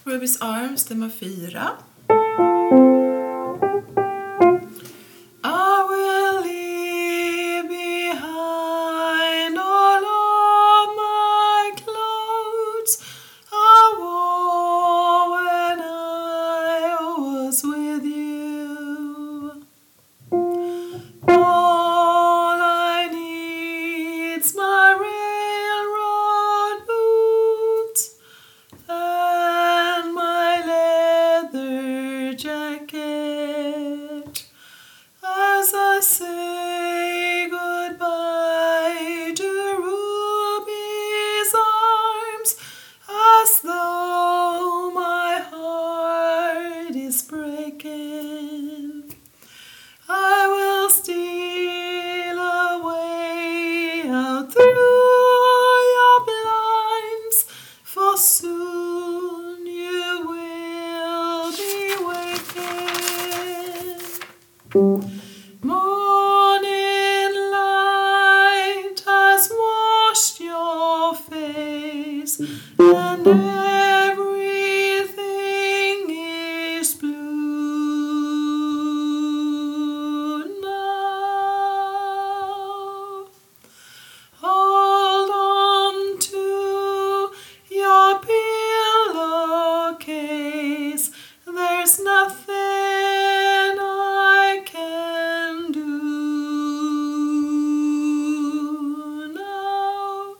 Ruby's Arms, stämma 4. I will leave behind all of my clothes I wore when I was with you. All I need's my railroad boots and my leather jacket. As I say goodbye to Ruby's arms, as though my heart is breaking, I will steal away out through your blinds, for soon you will be waking. Morning light has washed your face, and everything is blue now. Hold on to your pillowcase, there's nothing I can do now.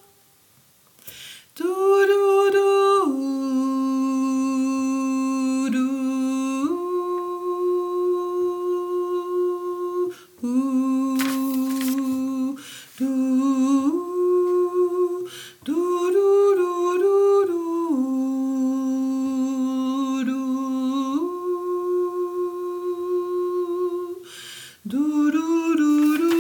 Do do do do do do do do do.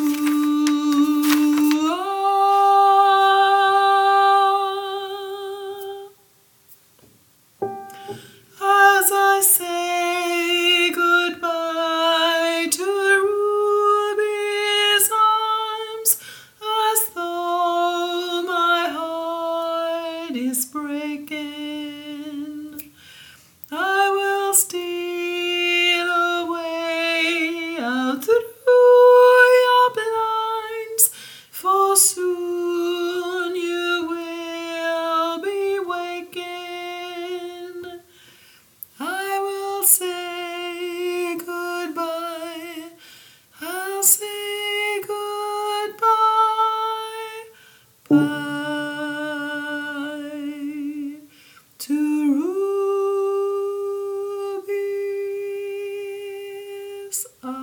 As I say goodbye to Ruby's arms, as though my heart is breaking, I will steal away out through your blinds, for soon you will be waking. I will say goodbye, I'll say goodbye, bye to Ruby's arms.